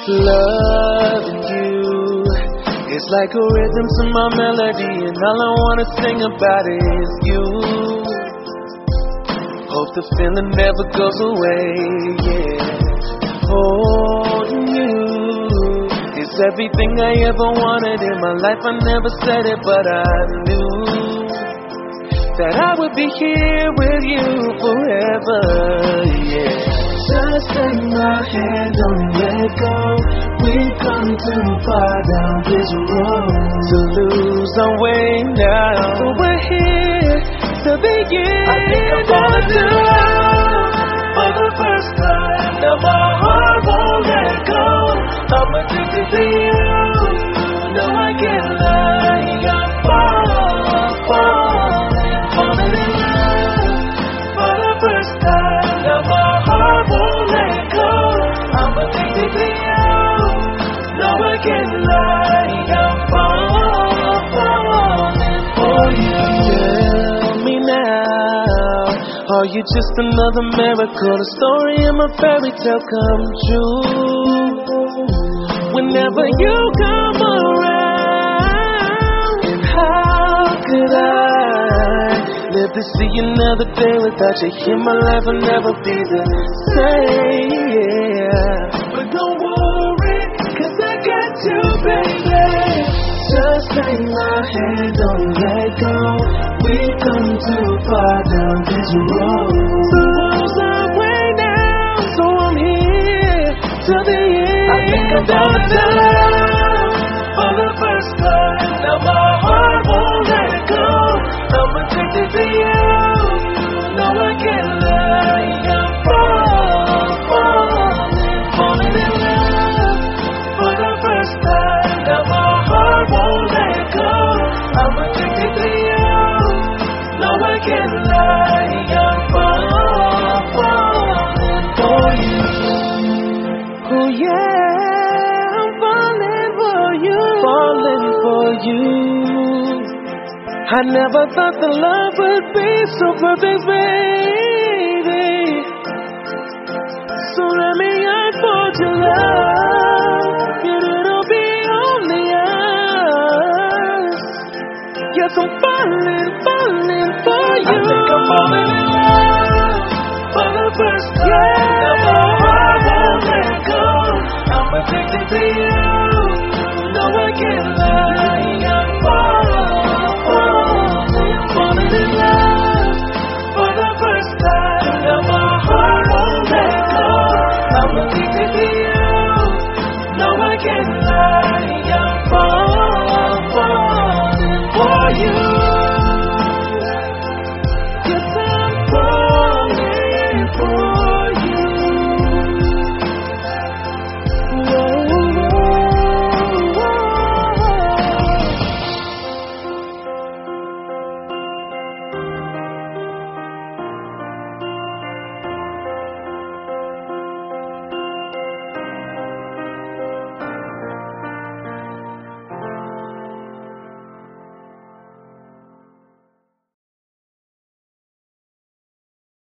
Loving you is like a rhythm to my melody, and all I wanna sing about is you. Hope the feeling never goes away, yeah. Holding you is everything I ever wanted in my life. I never said it, but I knew that I would be here with you forever, yeah. Just take my hand, don't let go. We've come too far down this road to lose our way now. But we're here to begin. I think I'm falling in love for the first time. Now my heart won't let go. I'm addicted to you. No, I can't lie. I'm falling in love for the first time. Now my heart won't let go. I'm addicted to you. No, I can't lie. I'm falling for you. Tell me now, are you just another miracle? A story in my fairy tale come true. Whenever you come around, and how could I live to see another day without you here? My life will never be the same, yeah. But don't worry, 'cause I got you, baby. Just take my hand, don't let go. We've come too far down this road. The world's our way now, so I'm here till the end. I think I'm down to love for the first time. Now my heart won't let go. I'm addicted to you. No, I can't lie. I'm falling in love for the first time. Now my heart won't let go. I'm addicted to you. No, I can't lie. I'm falling for you. Oh yeah, I'm falling for you. Falling for you. I never thought the love would be so perfect, baby. So let me unfold your love. It'll be only us. Yes, I'm falling for you. I think I'm falling in love for the first time. Now my heart won't let go. I'm addicted to you.